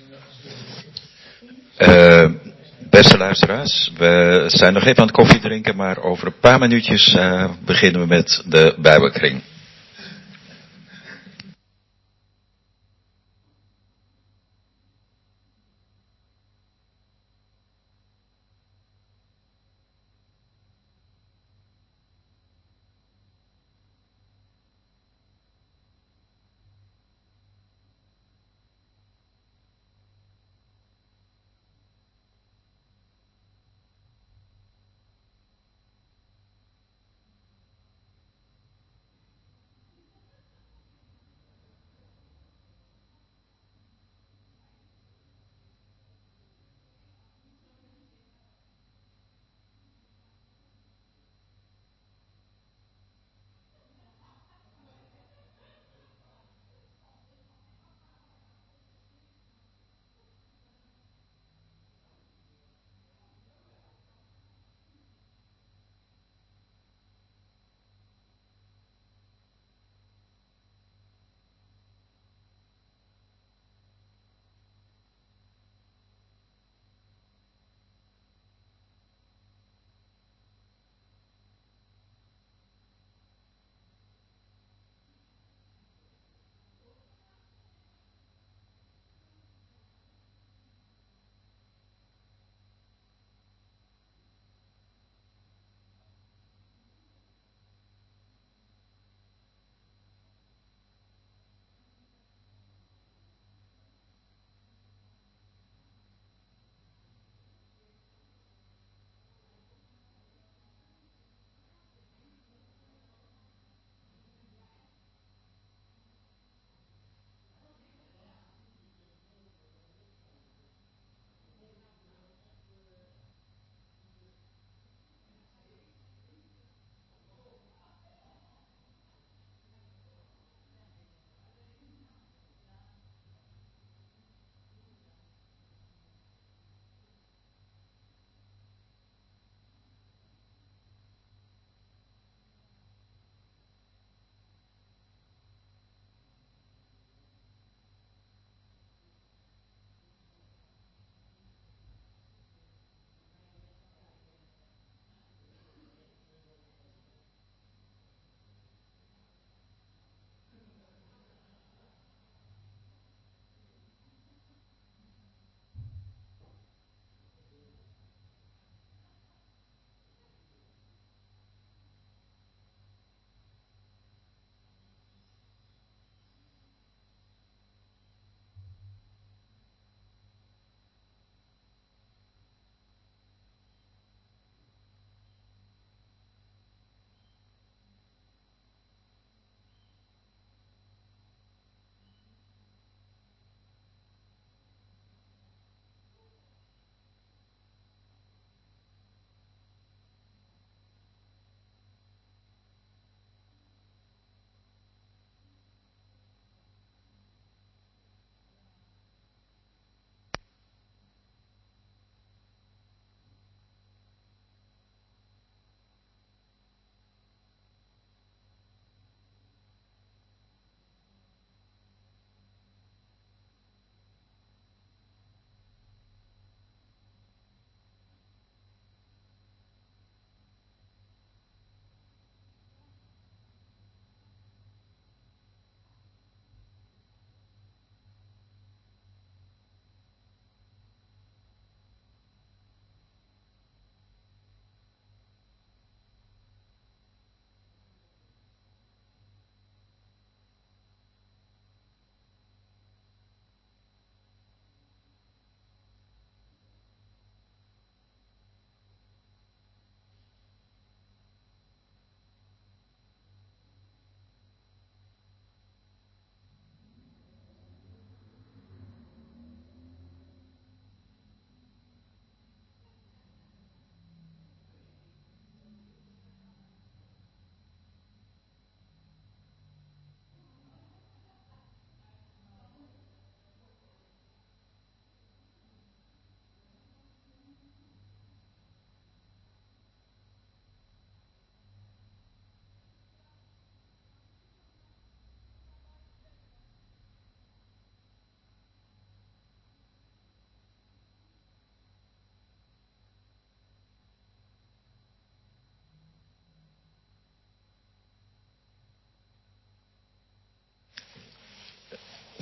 Beste luisteraars, we zijn nog even aan het koffie drinken, maar over een paar minuutjes beginnen we met de Bijbelkring.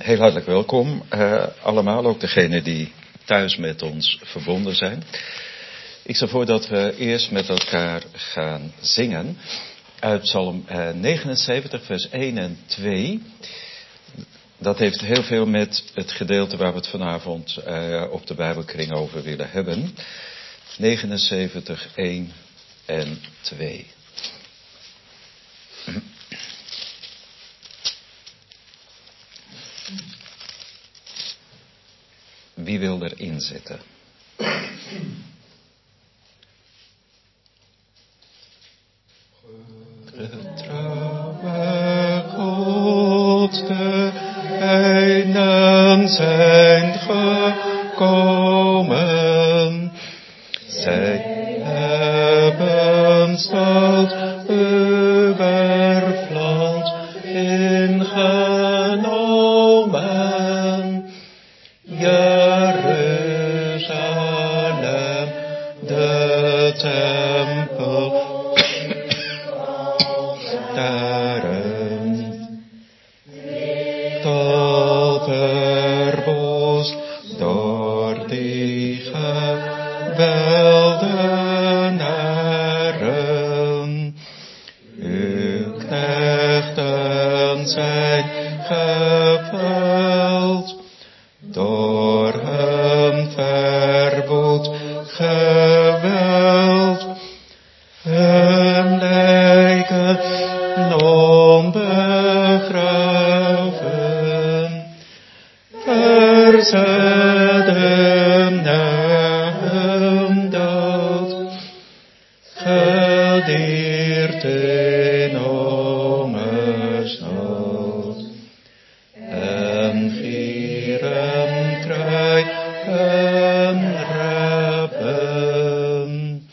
Heel hartelijk welkom allemaal, ook degenen die thuis met ons verbonden zijn. Ik stel voor dat we eerst met elkaar gaan zingen uit Psalm 79, vers 1 en 2. Dat heeft heel veel met het gedeelte waar we het vanavond op de Bijbelkring over willen hebben. 79, 1 en 2. Wie wil erin zitten? Getrouwe God, de heidenen zijn gekomen. Zij hebben stad overvloed ingenomen. Jeruzalem, de tempel, daarin tot verwoest door die geweldenaren. Uw knechten zijn geveld door hun verwoed geweld. Hun lijken onbegraven, verzeten na hun dood, gedierd in hongersnood. En gieren krijgen rapen.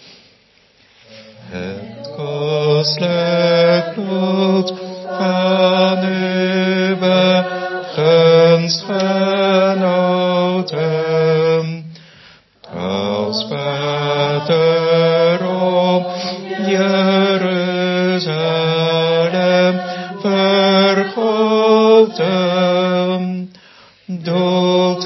Het kostelijk bloed van uw gunstgenoten, als water om Jeruzalem vergoten, doet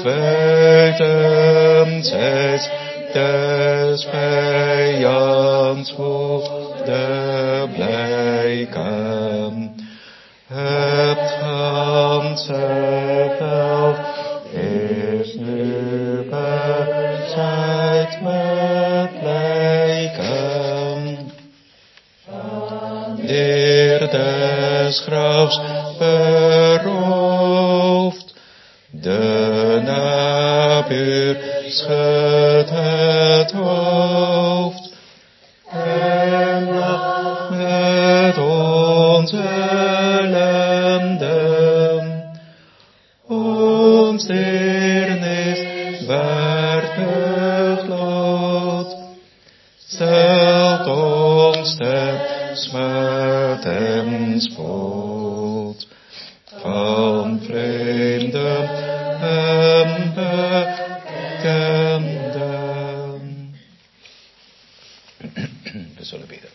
wetensheid des vijands woede blijken. Het ganse veld is nu bezaaid met lijken. Dier des grafs beroofd, de nabuur schudt het hoofd. En lacht met onze ellende, ons deernis waardig lot. Stelt ons ten smart en spot van vreemden en bekenden. We zullen bidden.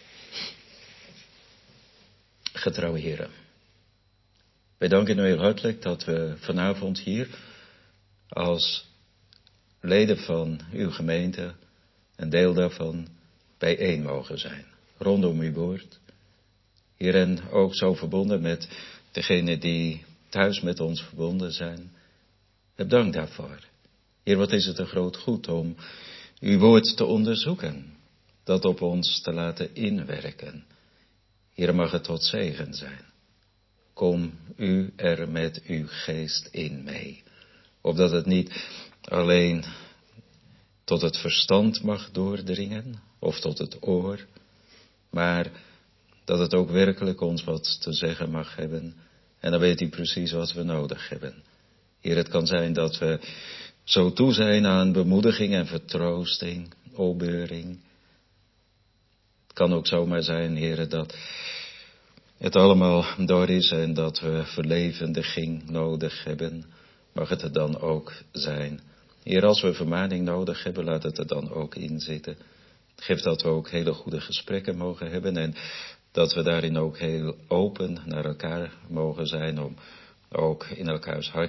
Getrouwe heren, wij danken u heel hartelijk dat we vanavond hier als leden van uw gemeente, een deel daarvan, bijeen mogen zijn. Rondom uw woord. Heer, en ook zo verbonden met degenen die thuis met ons verbonden zijn. Heb dank daarvoor. Heer, wat is het een groot goed om uw woord te onderzoeken. Dat op ons te laten inwerken. Heer, mag het tot zegen zijn. Kom u er met uw geest in mee. Opdat het niet alleen tot het verstand mag doordringen, of tot het oor, maar dat het ook werkelijk ons wat te zeggen mag hebben. En dan weet u precies wat we nodig hebben. Heer, het kan zijn dat we zo toe zijn aan bemoediging en vertroosting, opbeuring. Het kan ook zomaar zijn, Heer, dat het allemaal door is en dat we verlevendiging nodig hebben. Mag het er dan ook zijn. Heer, als we vermaning nodig hebben, laat het er dan ook in zitten. Geef dat we ook hele goede gesprekken mogen hebben en dat we daarin ook heel open naar elkaar mogen zijn om ook in elkaars hart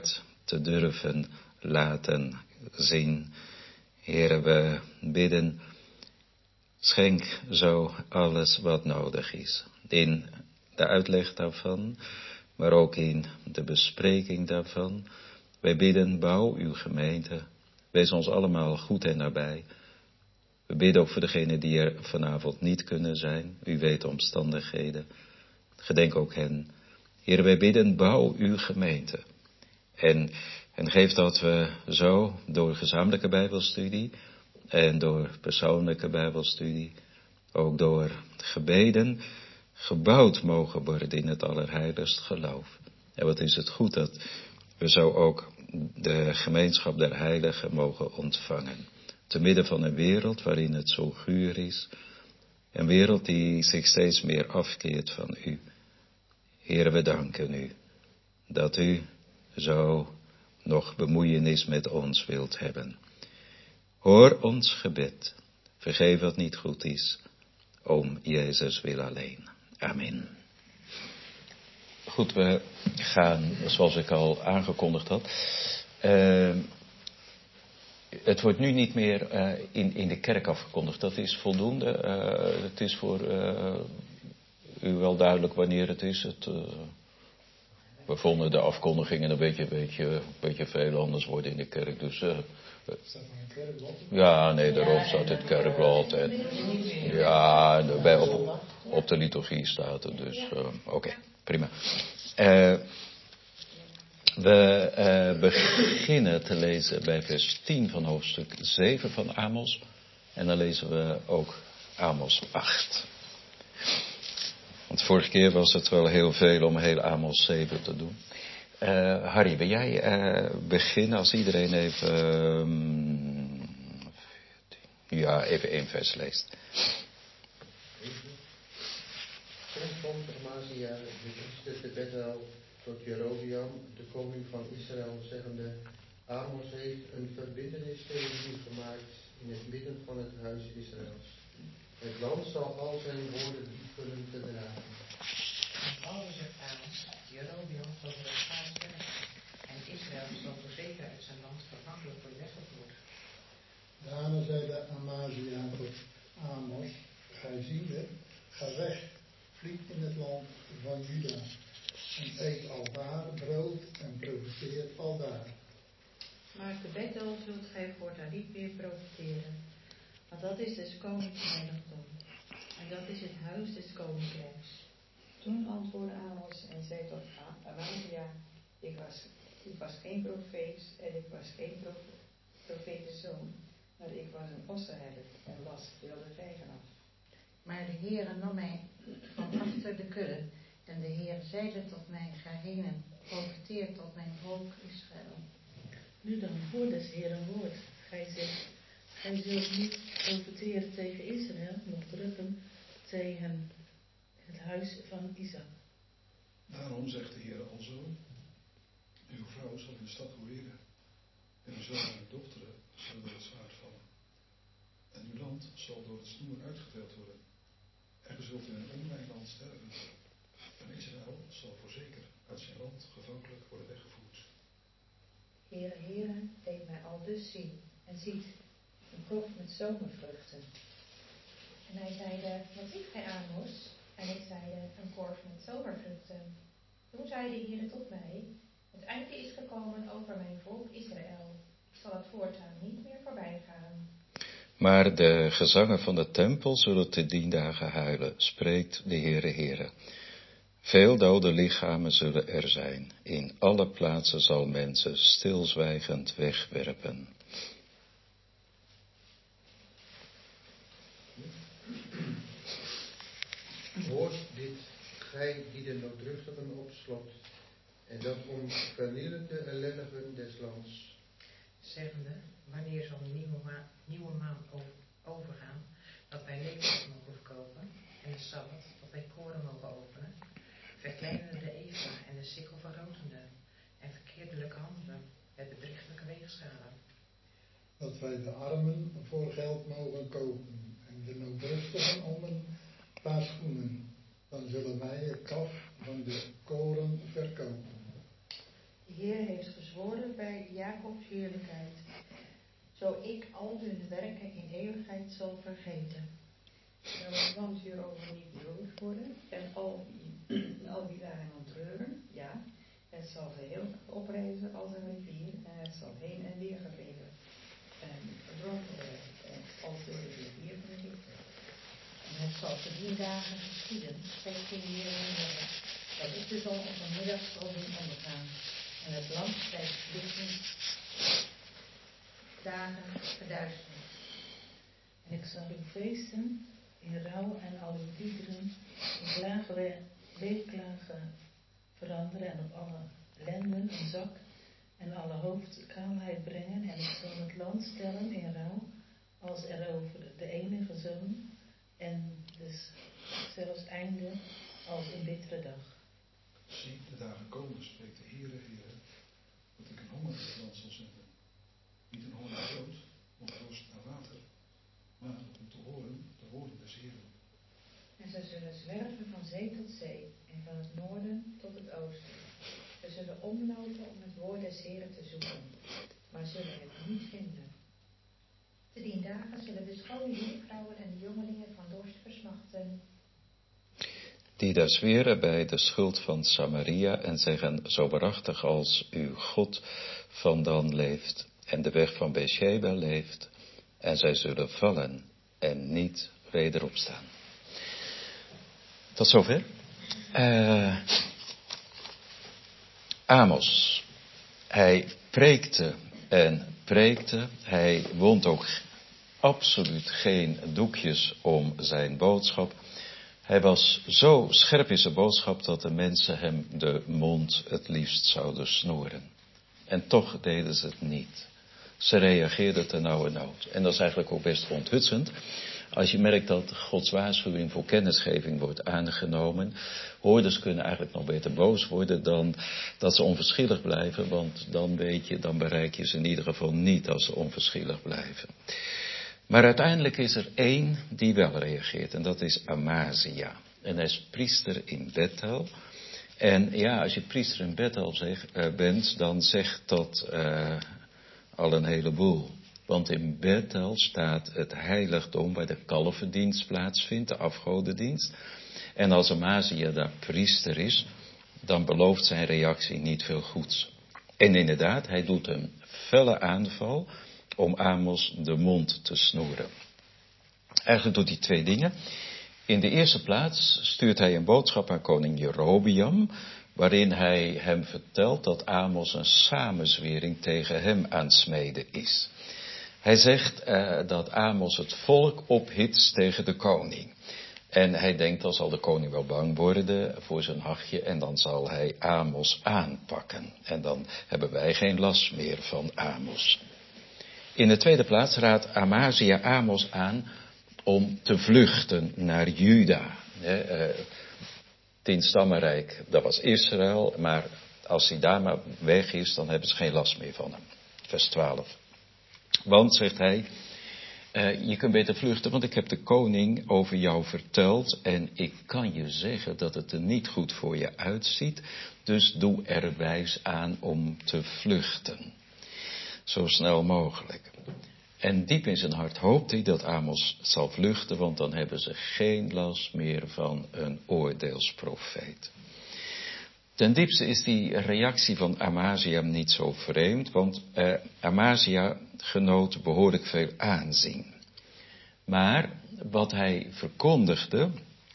te durven laten zien. Heere, we bidden, schenk zo alles wat nodig is. In de uitleg daarvan, maar ook in de bespreking daarvan. Wij bidden, bouw uw gemeente. Wees ons allemaal goed en nabij. We bidden ook voor degenen die er vanavond niet kunnen zijn. U weet de omstandigheden. Gedenk ook hen. Heer, wij bidden, bouw uw gemeente. En geef dat we zo door gezamenlijke bijbelstudie en door persoonlijke bijbelstudie, ook door gebeden, gebouwd mogen worden in het allerheiligst geloof. En wat is het goed dat we zo ook de gemeenschap der heiligen mogen ontvangen. Te midden van een wereld waarin het zo guur is. Een wereld die zich steeds meer afkeert van u. Heere, we danken u dat u zo nog bemoeienis met ons wilt hebben. Hoor ons gebed. Vergeef wat niet goed is. Om Jezus wil alleen. Amen. Goed, we gaan, zoals ik al aangekondigd had. Het wordt nu niet meer in de kerk afgekondigd. Dat is voldoende. Het is voor u wel duidelijk wanneer het is. We vonden de afkondigingen een beetje veel anders worden in de kerk. Dus, ja, nee, daarop staat het kerkblad. En, ja, op de liturgie staat het. Dus, oké, prima. We beginnen te lezen bij vers 10 van hoofdstuk 7 van Amos. En dan lezen we ook Amos 8. Want vorige keer was het wel heel veel om heel Amos 7 te doen. Harry, wil jij beginnen als iedereen even 1 vers leest. Toen kwam Amasia de priester te Bethel tot Jerobeam, de koning van Israël, zeggende: Amos heeft een verbintenis tegen u gemaakt in het midden van het huis Israëls. Het land zal al zijn woorden niet kunnen verdragen. En alles zegt Amos: Jerobeam zal voor het paard sterven, en Israël zal voorzeker uit zijn land vergankelijk worden weggevoerd. Daarna zeide Amasia tot Amos: gij ziende, ga weg, vlieg in het land van Juda, en eet aldaar brood en profiteert aldaar. Maar te Bethel zult gij voortaan niet meer profiteren, want dat is des konings heiligdom, en dat is het huis des koninkrijks. Toen antwoordde Amos en zei tot Amasia: ik was geen profeet en ik was geen profetenzoon, maar ik was een ossenherder en las wilde vijgen af. Maar de Heere nam mij van achter de kudde, en de Heer zeide tot mij: ga heen en profiteer tot mijn volk Israël. Nu dan, hoor des Heeren woord. Gij zegt, gij zult niet profiteren tegen Israël, noch drukken tegen het huis van Isaac. Daarom zegt de Heer alzo: uw vrouw zal in de stad hoeren, en uw zonen en dochteren zullen door het zwaard vallen. En uw land zal door het snoer uitgedeeld worden. En ge zult in een onrein land sterven. En Israël zal voorzeker uit zijn land gevankelijk worden weggevoerd. Heere, deed mij al dus zien, en ziet, een krocht met zomervruchten. En hij zeide: wat ziet gij, Amos? En ik zeide: een korf met zomervruchten. Toen zei de Heere tot mij: het einde is gekomen over mijn volk Israël. Ik zal het voortaan niet meer voorbij gaan. Maar de gezangen van de tempel zullen te dien dagen huilen, spreekt de Heere. Veel dode lichamen zullen er zijn. In alle plaatsen zal men ze stilzwijgend wegwerpen. Hoort dit, gij die de nooddruftigen opslokt, en dat om vernielende ellendigen des lands. Zeggende: wanneer zal de nieuwe maan overgaan, dat wij leeftijd mogen verkopen, en de sabbat, dat wij koren mogen openen, verkleinende de eva en de sikkel verrotende, en verkeerdelijke handelen, met bedrieglijke weegschalen. Dat wij de armen voor geld mogen kopen, en de nooddrustigen om een paar schoenen. Dan zullen wij het kaf van de koren verkopen. De Heer heeft gezworen bij Jacobs heerlijkheid, zo ik al hun werken in eeuwigheid zal vergeten. Want hierover niet beroerd worden en al die dagen ontreuren, ja, het zal geheel oprezen als een rivier en het zal heen en weer gedreven en verdronken worden als door de rivier van Egypte. En het zal te 4 dagen geschieden, zegt de Heer in de Heer, dat ik de zon op een middag zal doen ondergaan en het land bij de dagen verduisteren. En ik zal uw feesten in rouw en al uw liederen in weeklagen veranderen en op alle lenden een zak en alle hoofd kaalheid brengen. En ik zal het land stellen in rouw als er over de enige zoon en dus zelfs einde als een bittere dag. Zie, de dagen komen, spreekt de Heere, dat ik een honger in het land zal zenden. Niet een honger naar brood, of dorst naar water, maar om te horen de woorden des Heeren. En ze zullen zwerven van zee tot zee en van het noorden tot het oosten. Ze zullen omlopen om het woord des Heeren te zoeken, maar zullen het niet vinden. Te 10 dagen zullen de schone jonkvrouwen en de jongelingen van dorst versmachten. Die daar zweren bij de schuld van Samaria en zeggen, zo waarachtig als uw God van Dan leeft en de weg van Beersheba leeft, en zij zullen vallen en niet weder opstaan. Tot zover. Amos. Hij preekte en preekte. Hij wond ook absoluut geen doekjes om zijn boodschap. Hij was zo scherp in zijn boodschap dat de mensen hem de mond het liefst zouden snoeren. En toch deden ze het niet. Ze reageerden ten nauwe nood. En dat is eigenlijk ook best onthutsend. Als je merkt dat Gods waarschuwing voor kennisgeving wordt aangenomen. Hoorders kunnen eigenlijk nog beter boos worden dan dat ze onverschillig blijven. Want dan weet je, dan bereik je ze in ieder geval niet als ze onverschillig blijven. Maar uiteindelijk is er één die wel reageert. En dat is Amazia. En hij is priester in Bethel. En ja, als je priester in Bethel bent, dan zegt dat al een heleboel. Want in Bethel staat het heiligdom waar de kalverdienst plaatsvindt, de afgodendienst. En als Amazia daar priester is, dan belooft zijn reactie niet veel goeds. En inderdaad, hij doet een felle aanval om Amos de mond te snoeren. Eigenlijk doet hij 2 dingen. In de eerste plaats stuurt hij een boodschap aan koning Jerobeam, waarin hij hem vertelt dat Amos een samenzwering tegen hem aan het smeden is. Hij zegt dat Amos het volk ophitst tegen de koning. En hij denkt, dan zal de koning wel bang worden voor zijn hachje en dan zal hij Amos aanpakken. En dan hebben wij geen last meer van Amos. In de tweede plaats raadt Amazia Amos aan om te vluchten naar Juda. 10 stammenrijk, dat was Israël, maar als hij daar maar weg is, dan hebben ze geen last meer van hem. Vers 12. Want, zegt hij, je kunt beter vluchten, want ik heb de koning over jou verteld en ik kan je zeggen dat het er niet goed voor je uitziet, dus doe er wijs aan om te vluchten. Zo snel mogelijk. En diep in zijn hart hoopt hij dat Amos zal vluchten, want dan hebben ze geen last meer van een oordeelsprofeet. Ten diepste is die reactie van Amazia niet zo vreemd, want Amazia genoot behoorlijk veel aanzien. Maar wat hij verkondigde,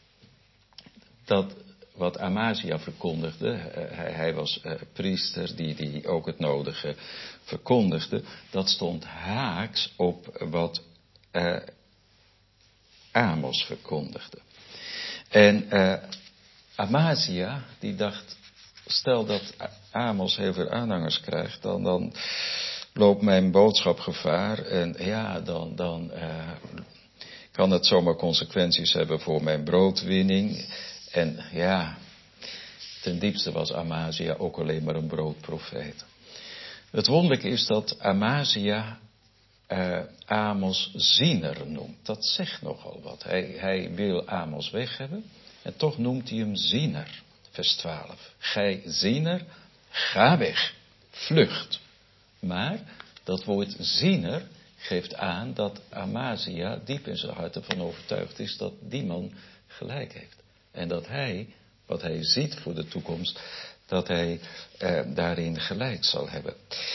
wat Amazia verkondigde, hij was priester die ook het nodige verkondigde, dat stond haaks op wat Amos verkondigde. En Amazia die dacht, stel dat Amos heel veel aanhangers krijgt, dan loopt mijn boodschap gevaar en ja, dan kan het zomaar consequenties hebben voor mijn broodwinning. En ja, ten diepste was Amazia ook alleen maar een broodprofeet. Het wonderlijke is dat Amazia Amos ziener noemt. Dat zegt nogal wat. Hij wil Amos weg hebben en toch noemt hij hem ziener. Vers 12. Gij ziener, ga weg. vlucht. Maar dat woord ziener geeft aan dat Amazia diep in zijn hart ervan overtuigd is dat die man gelijk heeft. En dat hij, wat hij ziet voor de toekomst, dat hij daarin gelijk zal hebben.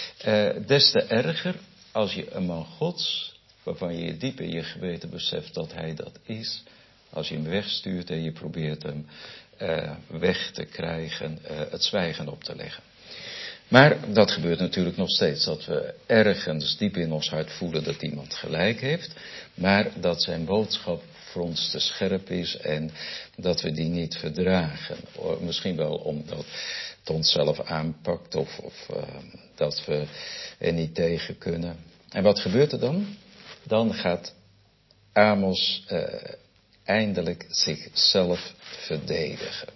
Des te erger als je een man Gods, waarvan je diep in je geweten beseft dat hij dat is, als je hem wegstuurt en je probeert hem weg te krijgen, het zwijgen op te leggen. Maar dat gebeurt natuurlijk nog steeds, dat we ergens diep in ons hart voelen dat iemand gelijk heeft, maar dat zijn boodschap voor ons te scherp is en dat we die niet verdragen. Misschien wel omdat het onszelf aanpakt of dat we er niet tegen kunnen. En wat gebeurt er dan? Dan gaat Amos eindelijk zichzelf verdedigen.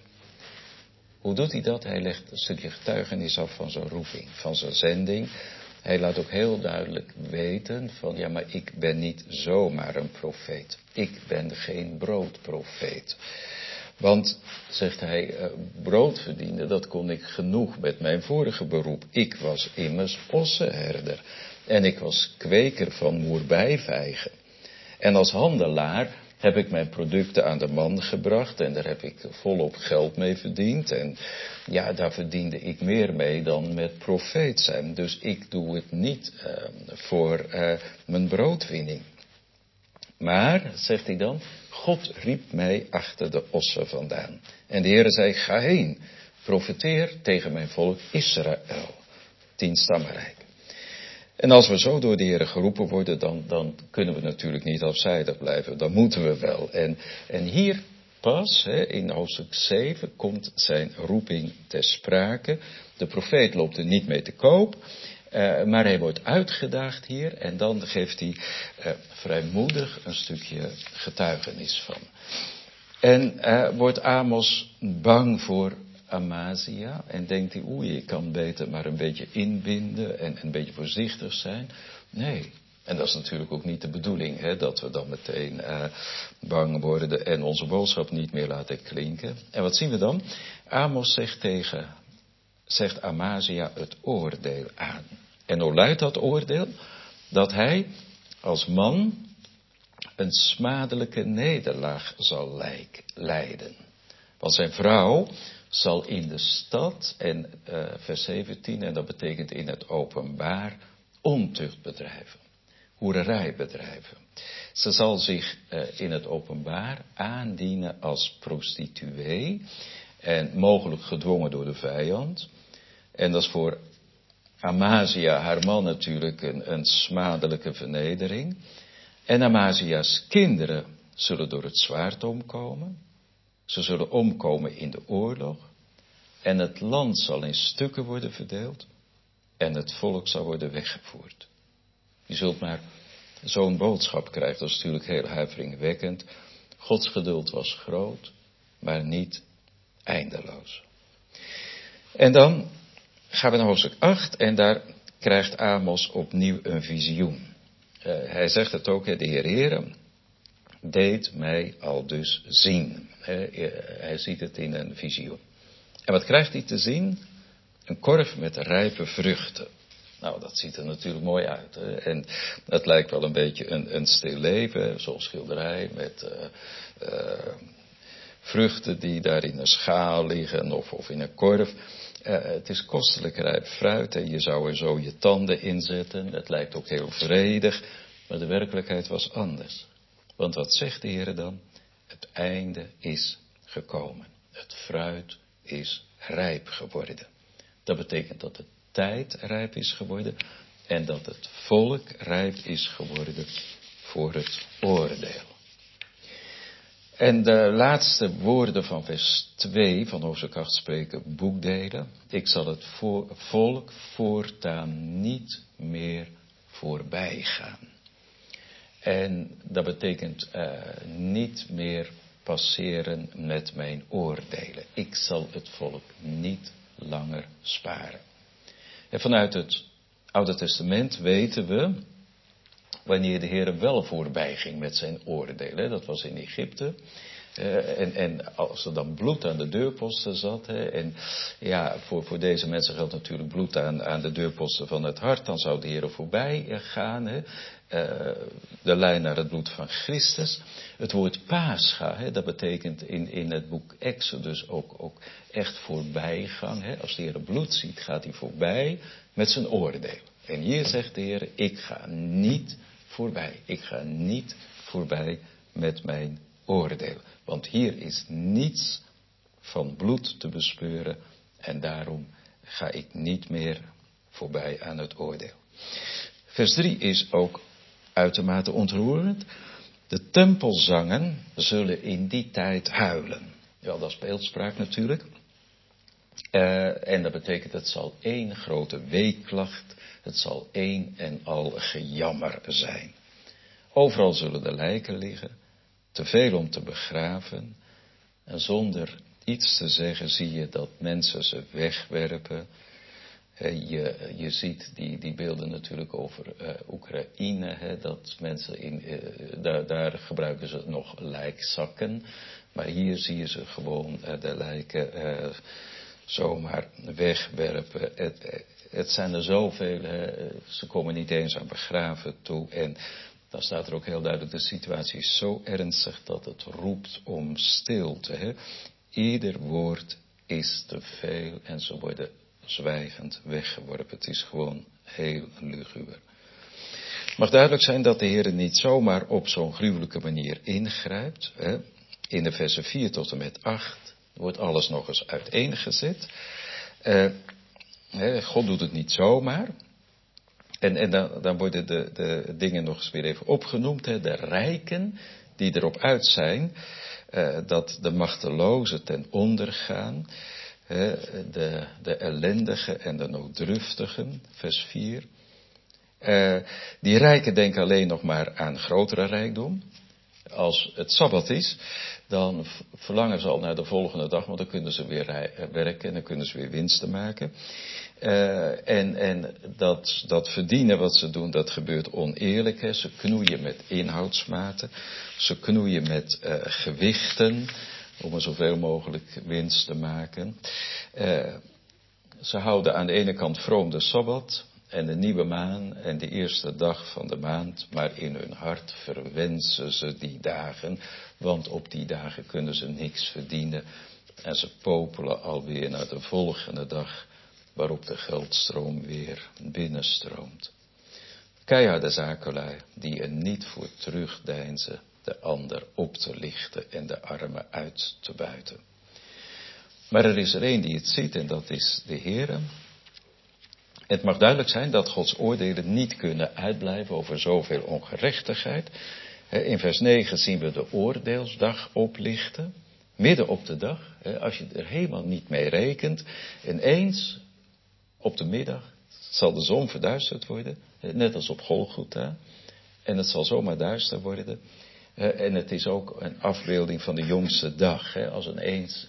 Hoe doet hij dat? Hij legt een stukje getuigenis af van zijn roeping, van zijn zending. Hij laat ook heel duidelijk weten van, ja, maar ik ben niet zomaar een profeet. Ik ben geen broodprofeet. Want, zegt hij, brood verdienen, dat kon ik genoeg met mijn vorige beroep. Ik was immers ossenherder. En ik was kweker van moerbijvijgen. En als handelaar heb ik mijn producten aan de man gebracht en daar heb ik volop geld mee verdiend. En ja, daar verdiende ik meer mee dan met profeet zijn. Dus ik doe het niet voor mijn broodwinning. Maar, zegt hij dan, God riep mij achter de ossen vandaan. En de Heere zei, ga heen, profeteer tegen mijn volk Israël, 10 stammenrijk. En als we zo door de Heere geroepen worden, dan kunnen we natuurlijk niet afzijdig blijven. Dan moeten we wel. En hier pas, in hoofdstuk 7, komt zijn roeping ter sprake. De profeet loopt er niet mee te koop, maar hij wordt uitgedaagd hier. En dan geeft hij vrijmoedig een stukje getuigenis van. En wordt Amos bang voor Amazia en denkt hij, oei, ik kan beter maar een beetje inbinden en een beetje voorzichtig zijn. Nee, en dat is natuurlijk ook niet de bedoeling, dat we dan meteen bang worden en onze boodschap niet meer laten klinken. En wat zien we dan? Amos zegt Amazia het oordeel aan. En hoe luidt dat oordeel? Dat hij als man een smadelijke nederlaag zal lijden. Want zijn vrouw zal in de stad, en vers 17, en dat betekent in het openbaar, ontucht bedrijven, hoererij bedrijven. Ze zal zich in het openbaar aandienen als prostituee, en mogelijk gedwongen door de vijand. En dat is voor Amazia, haar man, natuurlijk een smadelijke vernedering. En Amazia's kinderen zullen door het zwaard omkomen. Ze zullen omkomen in de oorlog. En het land zal in stukken worden verdeeld. En het volk zal worden weggevoerd. Je zult maar zo'n boodschap krijgen. Dat is natuurlijk heel huiveringwekkend. Gods geduld was groot, maar niet eindeloos. En dan gaan we naar hoofdstuk 8. En daar krijgt Amos opnieuw een visioen. Hij zegt het ook, de Heere deed mij al dus zien. Hij ziet het in een visioen. En wat krijgt hij te zien? Een korf met rijpe vruchten. Nou, dat ziet er natuurlijk mooi uit. En het lijkt wel een beetje een stil leven, zo'n schilderij met vruchten die daar in een schaal liggen of in een korf. Het is kostelijk rijp fruit en je zou er zo je tanden in zetten. Het lijkt ook heel vredig, maar de werkelijkheid was anders. Want wat zegt de Heer dan? Het einde is gekomen. Het fruit is rijp geworden. Dat betekent dat de tijd rijp is geworden en dat het volk rijp is geworden voor het oordeel. En de laatste woorden van vers 2 van hoofdstuk 8 spreken boekdelen. Ik zal het volk voortaan niet meer voorbij gaan. En dat betekent niet meer passeren met mijn oordelen. Ik zal het volk niet langer sparen. En vanuit het Oude Testament weten we wanneer de Heer wel voorbij ging met zijn oordelen. Dat was in Egypte. En als er dan bloed aan de deurposten zat. En ja, voor deze mensen geldt natuurlijk bloed aan de deurposten van het hart. Dan zou de Heer voorbij gaan. De lijn naar het bloed van Christus. Het woord Pascha, dat betekent in het boek Exodus ook echt voorbijgang. Als de Heer bloed ziet, gaat hij voorbij met zijn oordeel. En hier zegt de Heer, ik ga niet voorbij. Ik ga niet voorbij met mijn oordeel. Want hier is niets van bloed te bespeuren. En daarom ga ik niet meer voorbij aan het oordeel. Vers 3 is ook uitermate ontroerend. De tempelzangen zullen in die tijd huilen. Ja, dat is beeldspraak natuurlijk. En dat betekent, het zal één grote weeklacht. Het zal één en al gejammer zijn. Overal zullen de lijken liggen. Te veel om te begraven. En zonder iets te zeggen zie je dat mensen ze wegwerpen. Je ziet die beelden natuurlijk over Oekraïne. Dat mensen daar gebruiken ze nog lijkzakken. Maar hier zie je ze gewoon de lijken zomaar wegwerpen. Het zijn er zoveel. Ze komen niet eens aan begraven toe. En dan staat er ook heel duidelijk, de situatie is zo ernstig dat het roept om stilte. Ieder woord is te veel en ze worden zwijgend weggeworpen. Het is gewoon heel luguber. Het mag duidelijk zijn dat de Heer niet zomaar op zo'n gruwelijke manier ingrijpt. In de versen 4 tot en met 8 wordt alles nog eens uiteengezet. God doet het niet zomaar. En dan worden de dingen nog eens weer even opgenoemd. De rijken die erop uit zijn dat de machtelozen ten onder gaan. De ellendigen en de nooddruftigen, vers 4. Die rijken denken alleen nog maar aan grotere rijkdom. Als het Sabbat is, dan verlangen ze al naar de volgende dag, want dan kunnen ze weer werken en dan kunnen ze weer winsten maken. En dat verdienen wat ze doen, dat gebeurt oneerlijk. Hè. Ze knoeien met inhoudsmaten, ze knoeien met gewichten, om er zoveel mogelijk winst te maken. Ze houden aan de ene kant vroom de Sabbat en de nieuwe maan en de eerste dag van de maand, maar in hun hart verwensen ze die dagen, want op die dagen kunnen ze niks verdienen en ze popelen alweer naar de volgende dag, waarop de geldstroom weer binnenstroomt. Keiharde zakenlui die er niet voor terugdeinzen de ander op te lichten en de armen uit te buiten. Maar er is er één die het ziet en dat is de Heere. Het mag duidelijk zijn dat Gods oordelen niet kunnen uitblijven over zoveel ongerechtigheid. In vers 9 zien we de oordeelsdag oplichten. Midden op de dag, als je er helemaal niet mee rekent. Ineens op de middag zal de zon verduisterd worden. Net als op Golgotha. En het zal zomaar duister worden. En het is ook een afbeelding van de jongste dag. Als ineens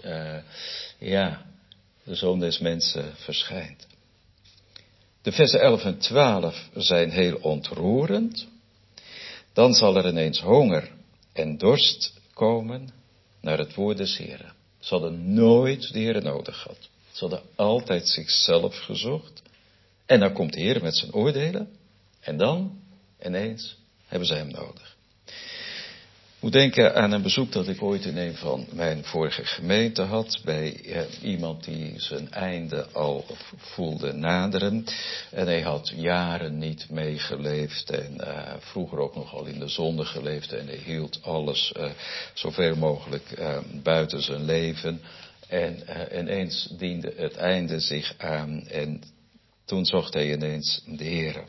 de Zoon des Mensen verschijnt. De versen 11 en 12 zijn heel ontroerend. Dan zal er ineens honger en dorst komen naar het woord des Heren. Ze hadden nooit de Heere nodig gehad. Ze hadden altijd zichzelf gezocht. En dan komt de Heer met zijn oordelen. En dan, ineens, hebben ze hem nodig. Ik moet denken aan een bezoek dat ik ooit in een van mijn vorige gemeenten had. Bij iemand die zijn einde al voelde naderen. En hij had jaren niet meegeleefd. En vroeger ook nogal in de zonde geleefd. En hij hield alles zoveel mogelijk buiten zijn leven. En ineens diende het einde zich aan. En toen zocht hij ineens de Heere.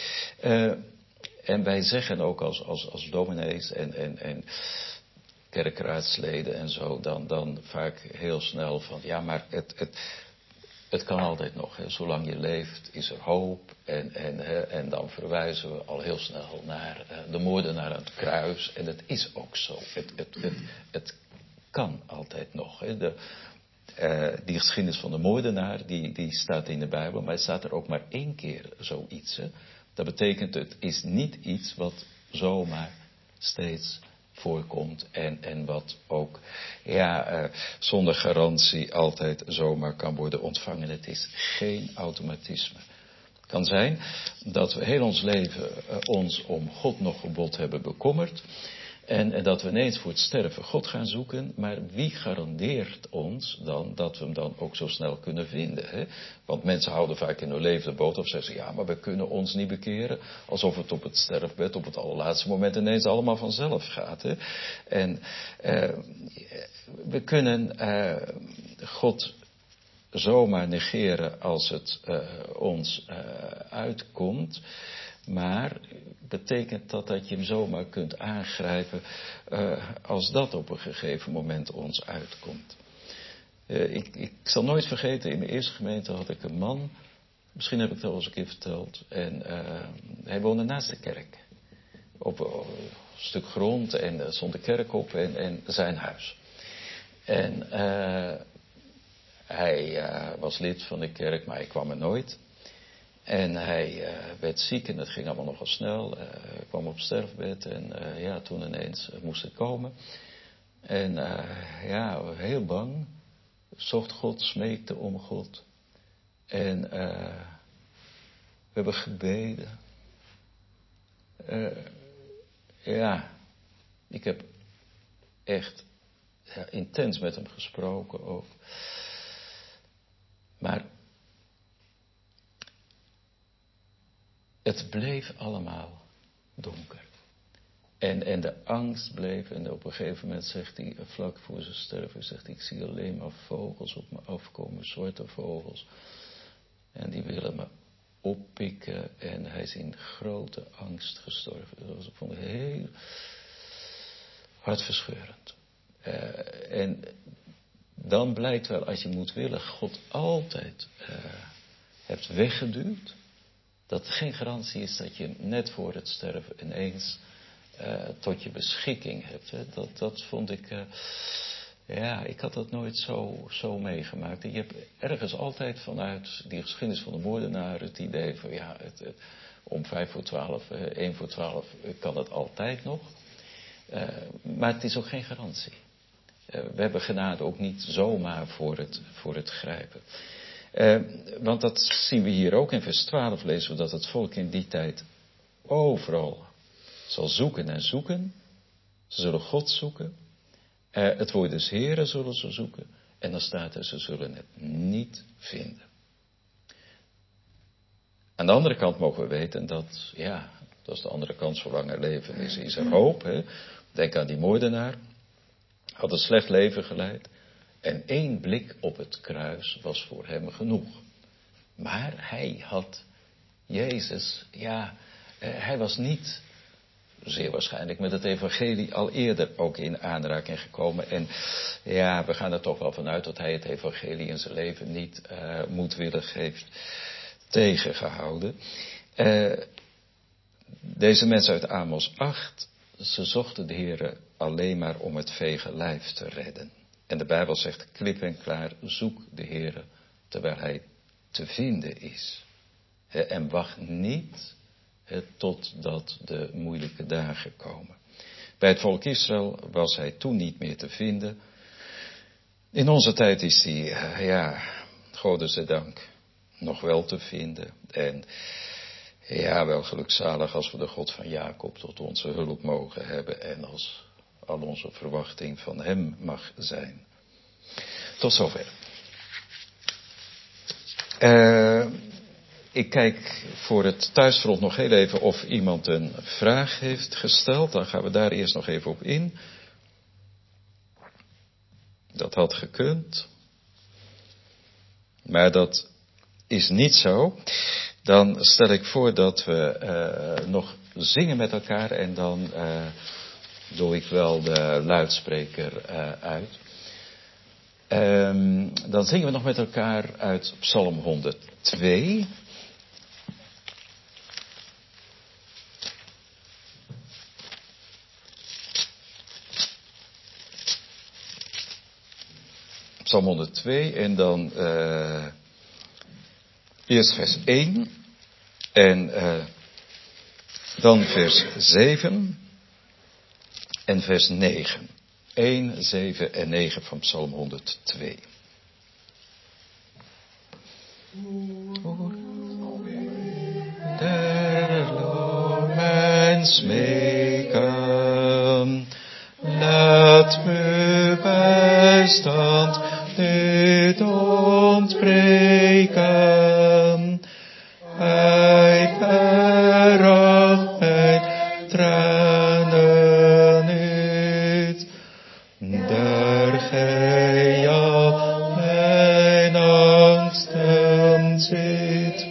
En wij zeggen ook als dominees en kerkraadsleden en zo, dan vaak heel snel van, ja, maar het kan altijd nog. Hè. Zolang je leeft is er hoop. En dan verwijzen we al heel snel naar de moordenaar aan het kruis. En het is ook zo. Het kan altijd nog. Hè. Die geschiedenis van de moordenaar, die staat in de Bijbel, maar het staat er ook maar 1 keer zoiets. Hè. Dat betekent, het is niet iets wat zomaar steeds voorkomt en wat ook zonder garantie altijd zomaar kan worden ontvangen. Het is geen automatisme. Het kan zijn dat we heel ons leven ons om God nog gebod hebben bekommerd. En dat we ineens voor het sterven God gaan zoeken. Maar wie garandeert ons dan dat we hem dan ook zo snel kunnen vinden? Hè? Want mensen houden vaak in hun leven de boodschap. Of zeggen ja, maar we kunnen ons niet bekeren. Alsof het op het sterfbed op het allerlaatste moment ineens allemaal vanzelf gaat. Hè? En we kunnen God zomaar negeren als het ons uitkomt. Maar betekent dat je hem zomaar kunt aangrijpen als dat op een gegeven moment ons uitkomt. Ik zal nooit vergeten, in mijn eerste gemeente had ik een man, misschien heb ik het al eens een keer verteld, en hij woonde naast de kerk. Op een stuk grond en er stond de kerk op en zijn huis. En hij was lid van de kerk, maar hij kwam er nooit. En hij werd ziek en het ging allemaal nogal snel. Hij kwam op sterfbed en toen ineens moest hij komen. En heel bang. Zocht God, smeekte om God. En we hebben gebeden. Ik heb echt intens met hem gesproken ook. Maar het bleef allemaal donker. En de angst bleef. En op een gegeven moment zegt hij, vlak voor zijn sterven, zegt hij, ik zie alleen maar vogels op me afkomen, zwarte vogels. En die willen me oppikken. En hij is in grote angst gestorven. Dat vond ik heel hartverscheurend. En dan blijkt wel, als je moet willen, God altijd hebt weggeduwd. Dat het geen garantie is dat je net voor het sterven ineens tot je beschikking hebt. Hè. Dat vond ik, ik had dat nooit zo meegemaakt. Je hebt ergens altijd vanuit die geschiedenis van de moordenaar het idee van om 11:55, 1:12 kan het altijd nog. Maar het is ook geen garantie. We hebben genade ook niet zomaar voor het grijpen. Want dat zien we hier ook in vers 12 lezen we dat het volk in die tijd overal zal zoeken en zoeken. Ze zullen God zoeken. Het woord des Heren zullen ze zoeken. En dan staat er, ze zullen het niet vinden. Aan de andere kant mogen we weten dat is de andere kant, zolang er leven is er hoop. Hè? Denk aan die moordenaar. Had een slecht leven geleid. En 1 blik op het kruis was voor hem genoeg. Maar hij had Jezus, hij was niet zeer waarschijnlijk met het evangelie al eerder ook in aanraking gekomen. En we gaan er toch wel vanuit dat hij het evangelie in zijn leven niet moedwillig heeft tegengehouden. Deze mensen uit Amos 8, ze zochten de Heere alleen maar om het vege lijf te redden. En de Bijbel zegt klip en klaar, zoek de Heere terwijl hij te vinden is. En wacht niet totdat de moeilijke dagen komen. Bij het volk Israël was hij toen niet meer te vinden. In onze tijd is hij, godesdank, nog wel te vinden. En wel gelukzalig als we de God van Jacob tot onze hulp mogen hebben. En als al onze verwachting van hem mag zijn. Tot zover. Ik kijk voor het thuisfront nog heel even of iemand een vraag heeft gesteld. Dan gaan we daar eerst nog even op in. Dat had gekund. Maar dat is niet zo. Dan stel ik voor dat we nog zingen met elkaar. En dan doe ik wel de luidspreker uit. Dan zingen we nog met elkaar uit Psalm 102. Psalm 102 en dan eerst vers 1 en dan vers 7 en vers 9. 1, 7 en 9 van Psalm 102. Der Loor mijn smeken, laat me bijstand niet ontbreken. Hij veracht mijn tranen niet, daar gij al mijn angsten ziet.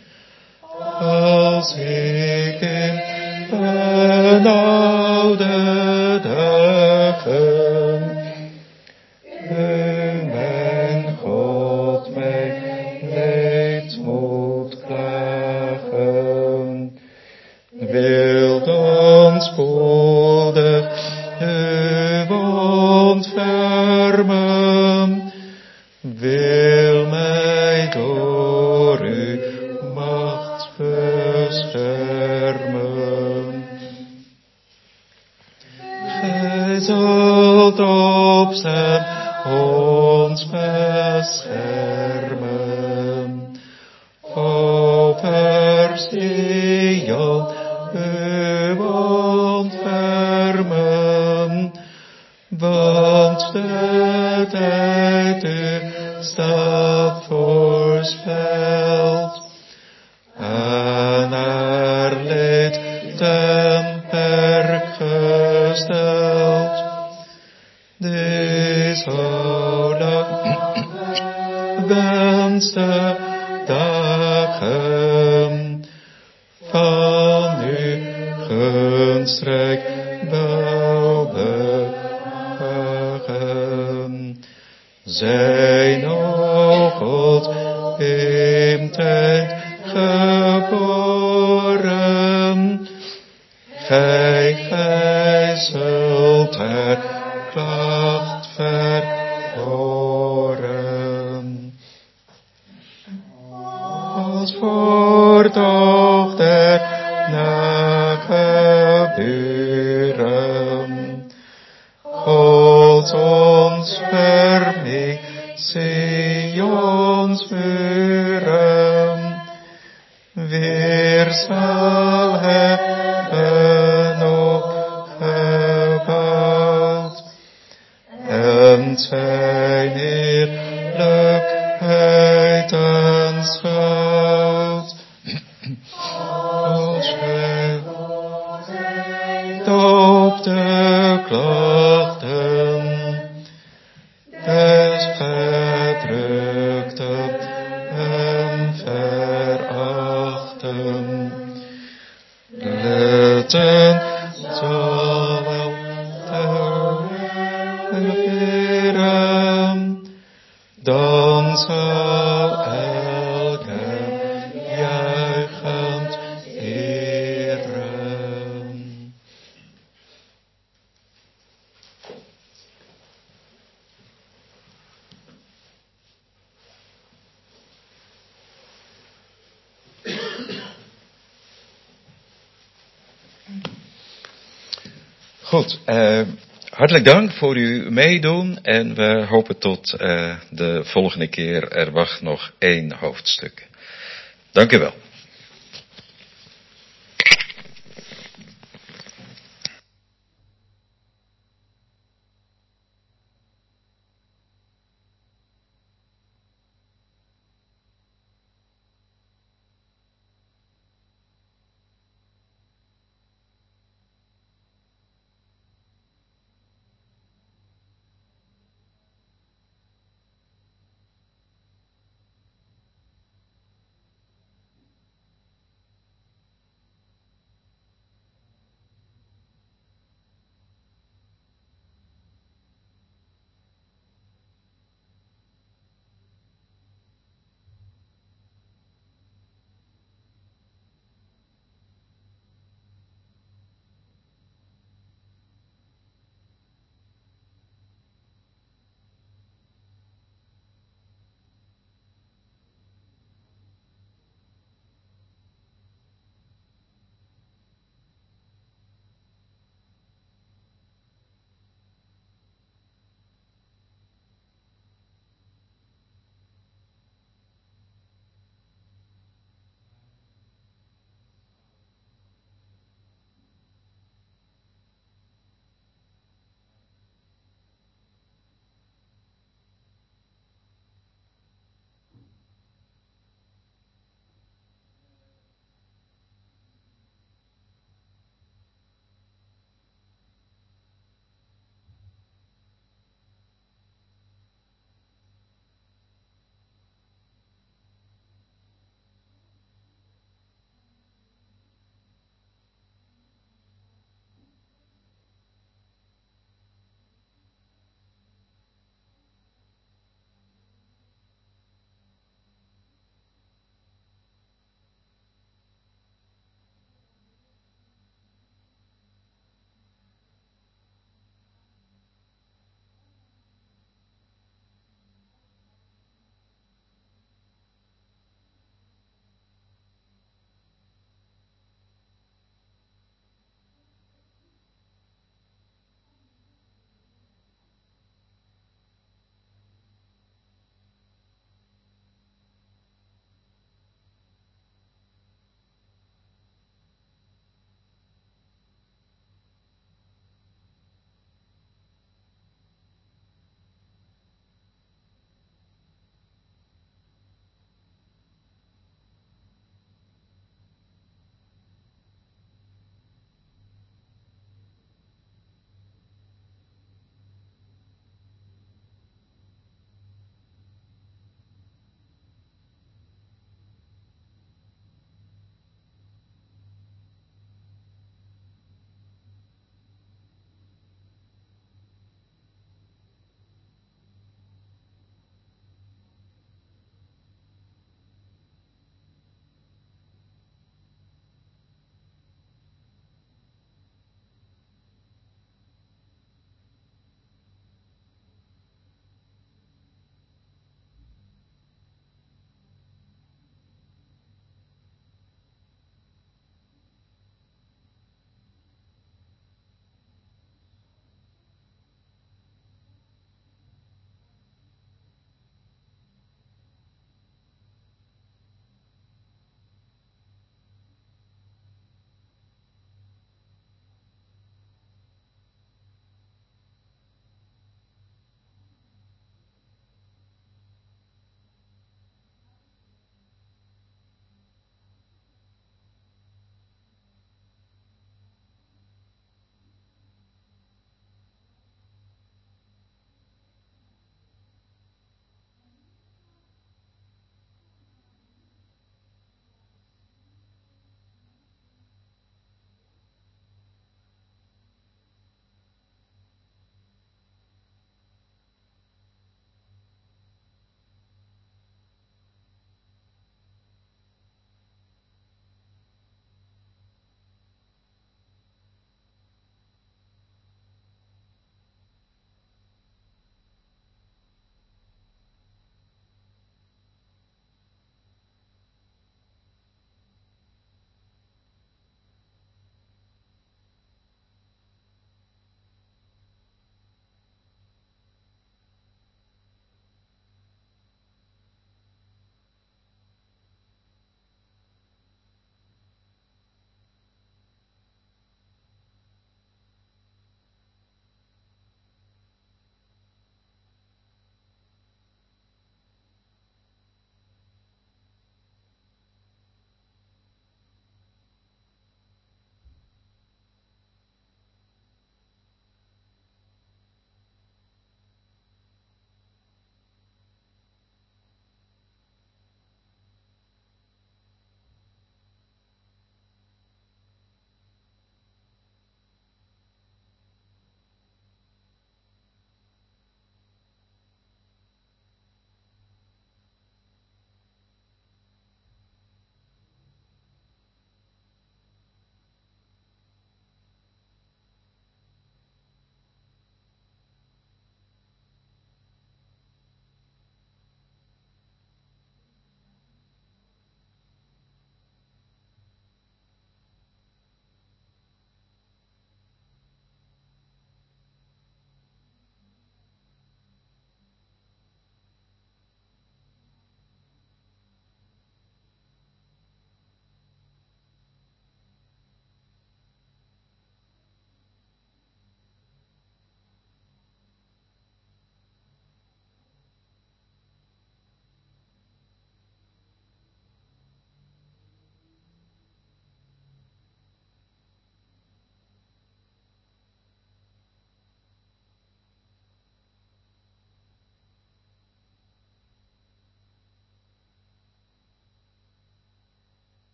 Als ik in benauwde dagen, mijn God mijn leed moet klagen, wil dan spoedig uw ontfermen, wil mij door uw macht beschermen. Gij zult opstaan ons beschermen, over Sion uw ontfermen, want de tijd u staat voorspeld. Aan haar leed ten perk gesteld, die zo lang wenste dagen van uw gunstrijk welbehagen. Zijn, o God, in tijd geboren, gij zult haar klacht verhoren. Als voortocht der nageburen, God ons vermeek, Sions muren, weer zal hebben opgebouwd, en zijn heerlijkheid aanschouwt. Als gij op de klachten des verdrukten en verachten, letten zal wel terugkeren, dan zal elke juichend eren. Goed, hartelijk dank voor uw meedoen en we hopen tot de volgende keer. Er wacht nog 1 hoofdstuk. Dank u wel.